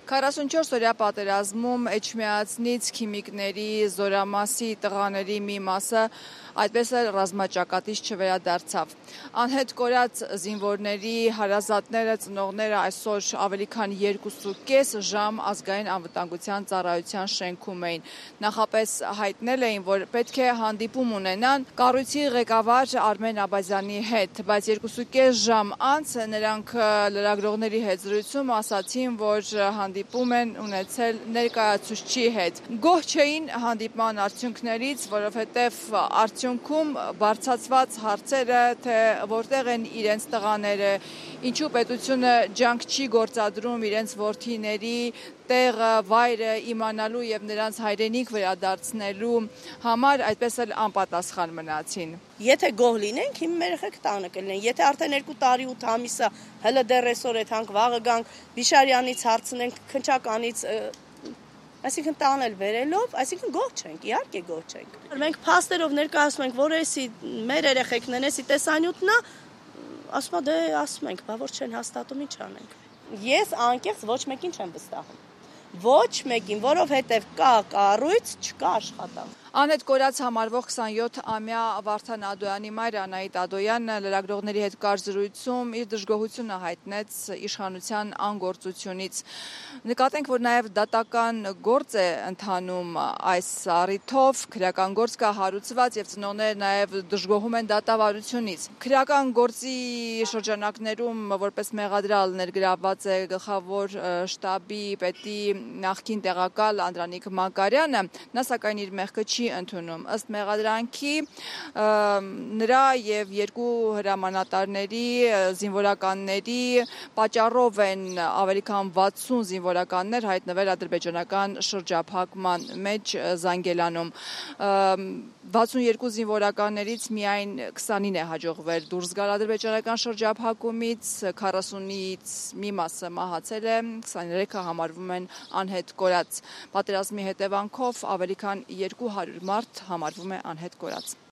44-օրյա պատերազմում Էջմիածնից քիմիկների, զորամասի, տղաների մի մասը այդպես էլ ռազմաճակատից չվերադարձավ։ Անհետ կորած զինվորների հարազատները, ծնողները այսօր ավելի քան 2.5 ժամ ազգային անվտանգության ծառայության շենքում էին։ Նախապես հայտնել էին, որ պետք է հանդիպում ունենան կառույցի ղեկավար Արմեն Աբազյանի հետ, բայց 2.5 ժամ անց նրանք լրագրողների հետ զրույցում ասացին, որ հանդիպում են ունեցել ներկայացուցչի հետ։ Գոհ չէին հանդիպման արդյունքներից, որովհետև արդյունքում բարձրացված հարցերը, թե որտեղ են իրենց տղաները, ինչու պետությունը ջանք չի գործադրում իրենց որդիների տեղը, վայրը իմանալու եւ նրանց հայրենիք վերադարձնելու համար, այդպես էլ անպատասխան մնացին։ Եթե գոհ լինենք, հիմա մեր երեխեք տանը կլինեն։ Եթե արդեն 2 տարի 8 ամիսը հələ դեռ այսօր եթանք վաղը գանք Բիշարյանից հարցնենք, քնչականից, այսինքն տանել վերելով, այսինքն գոհ չենք, իհարկե գոհ չենք։ Մենք փաստերով ներկայացնում ենք, որ էսի մեր երեխեքն են, էսի տեսանյութն է, ասում դե ասում ենք, բա որ չեն հաստատում, ինչ անենք։ Ես անկեղծ ոչ մեկին չեմ վստահում։ Ոչ մեկին, որովհետև կա կառույց, չկա աշխատանք։ Անհետ կորած համարվող 27-ամյա Վարդան Ադոյանի մայր Անահիտ Ադոյանը լրագրողների հետ կար զրույցում իր դժգոհությունը հայտնեց իշխանության անգործությունից։ Նկատենք, որ նաև դատական գործ է ընթանում այս առիթով, քրեական գործ կա հարուցված եւ ծնողները նաև դժգոհում են դատավարությունից։ Քրեական գործի շրջանակներում որպես մեղադրյալ ներգրավված է գլխավոր շտաբի պետի նախկին տեղակալ Անդրանիկ Մակարյանը, նա սակայն իր մեղքը չի ընդունում։ Ըստ մեղադրանքի նրա եւ 2 հրամանատարների, զինվորականների պատճառով են ավելի քան 60 զինվորականներ հայտնվել ադրբեջանական շրջափակման մեջ Զանգելանում։ 62 զինվորականներից միայն 20-ին է հաջողվել դուրս գալ ադրբեջանական շրջափակումից, 40-ից մի մասը մահացել է, 23-ը համարվում են անհետ կորած։ Պատերազմի հետևանքով ավելի քան 200 մարդ համարվում է անհետ կորած։